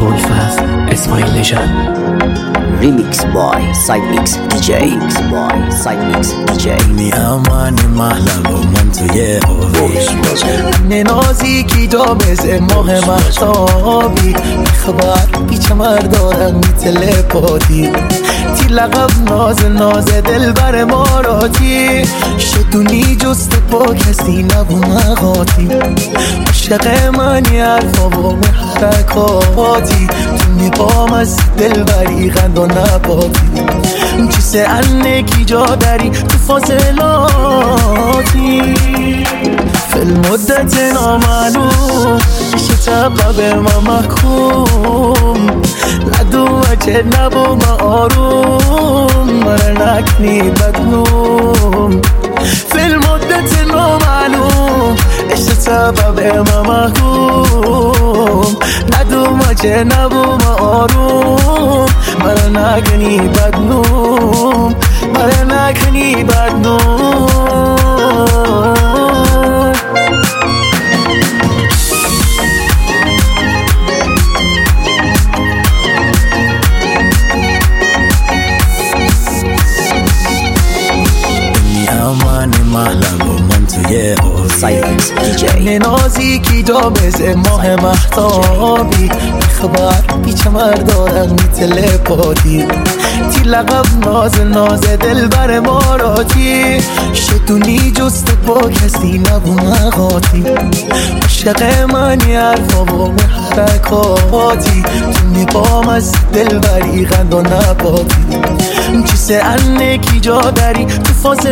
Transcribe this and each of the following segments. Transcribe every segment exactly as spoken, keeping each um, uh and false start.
ابوالفضل اسماعیل نژاد. Remix by Sidemix دی جی. Remix by Sidemix دی جی. می امان محلم و من توی آبی نازی کی جا بزه ماه محتابی خبر پیچه مردارم می تلپاتی تی لقب ناز ناز دل بر ماراتی شدونی جست با کسی نبو مغاتی عشق منی حرفا و حرکاتی تو نقام از دل بری غند و نباتی جسه انه کی جا داری تو فاصلاتی فی مدت نامعلوم میشه طبقه به ما محکوم لدو وجه نبو ما آروم مرا نکنی بدنوم فی مدت نامعلوم میشه طبقه به ما محکوم لدو وجه نبو ما آروم مرا نکنی بدنوم مرا نکنی بدنوم. محلم و من توی Sidemix دی جی. نازی کی جا بزه ماه محتابی خبر پیچه مردارم می تلپاتی تی لقب ناز ناز دل بر ماراتی شدونی جست با کسی نبو مغاتی عشق منی حرفا و حرکاتی تو نقام از دل بری غند و نباتی جسه انه کی جا داری تو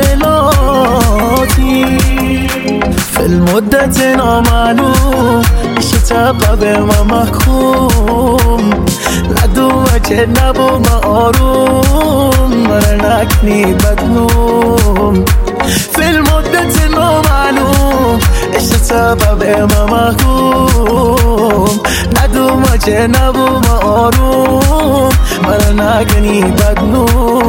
فاصلاتی فی مدت نامعلوم میشه طبقه به ما محکوم لدو وجه نبو ما آروم مرا نکنی بدنوم فی مدت نامعلوم میشه طبقه به ما محکوم لدو وجه نبو ما آروم مرا نکنی بدنوم